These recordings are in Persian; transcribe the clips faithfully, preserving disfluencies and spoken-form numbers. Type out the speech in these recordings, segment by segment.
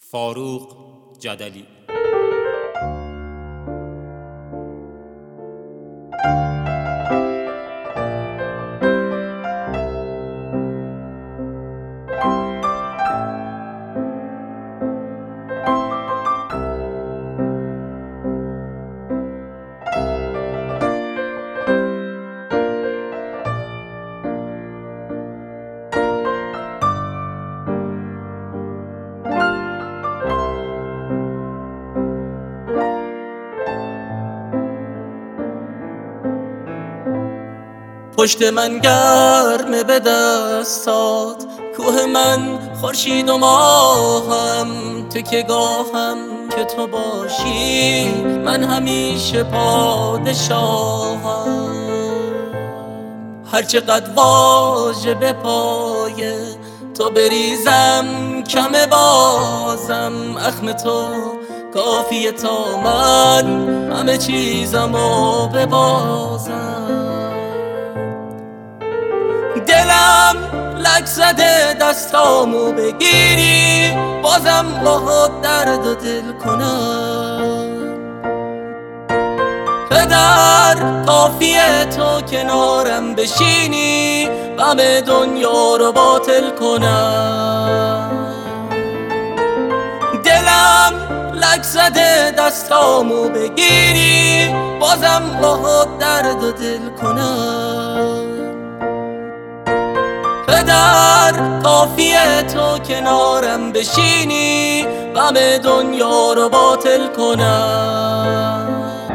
فاروق جدلی. پشت من گرمه به دستات، کوه من خورشید و ماهم، تو که گاهم که تو باشی من همیشه پادشاهم. هرچقدر واژه به پای تو بریزم کمه بازم، اخم تو کافیه تا من همه چیزمو ببازم. دلم لک زده دستامو بگیری، بازم با درد و دل کنم. پدر کافیه تو کنارم بشینی، غم دنیا رو باطل کنم. دلم لک زده دستامو بگیری، بازم با درد و دل کنم. پدر کافیه تو کنارم بشینی، غم دنیا رو باطل کنم.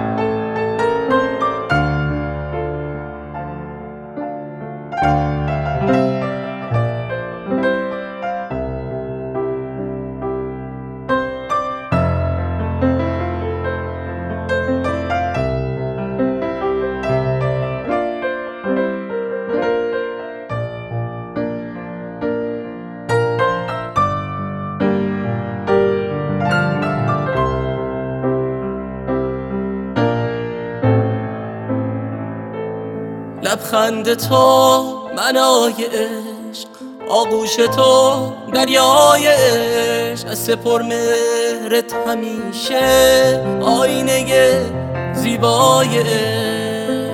لبخند تو منای عشق، آغوش تو دریای عشق، دست پر مهرت همیشه آینه زیبای عشق.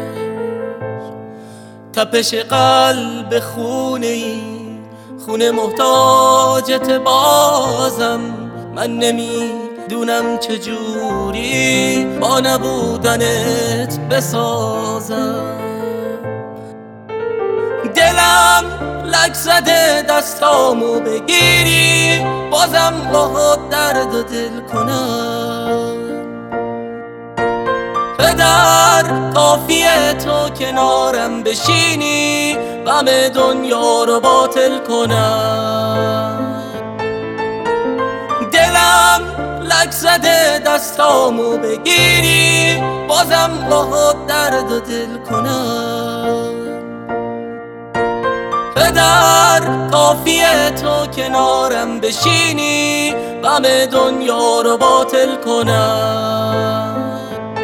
تپش قلب خونه ای، خونه محتاجت بازم، من نمیدونم چجوری با نبودنت بسازم. دلم لک زده دستامو بگیری، بازم با درد و دل کنم. پدر کافیه تو کنارم بشینی، غم دنیا رو باطل کنم. دلم لک زده دستامو بگیری، بازم با درد و دل کنم. پدر کافیه تو کنارم بشینی، غم دنیا رو باطل کنم.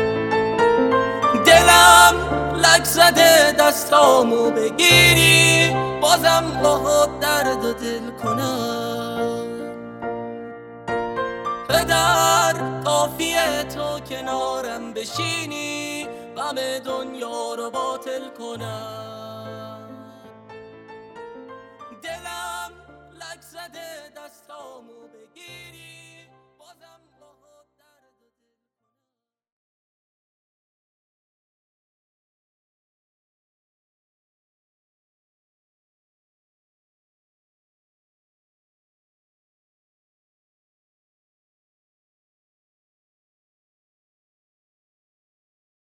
دلم لک زده دستامو بگیری، بازم با درد و دل کنم. پدر کافیه تو کنارم بشینی، غم دنیا رو باطل کنم.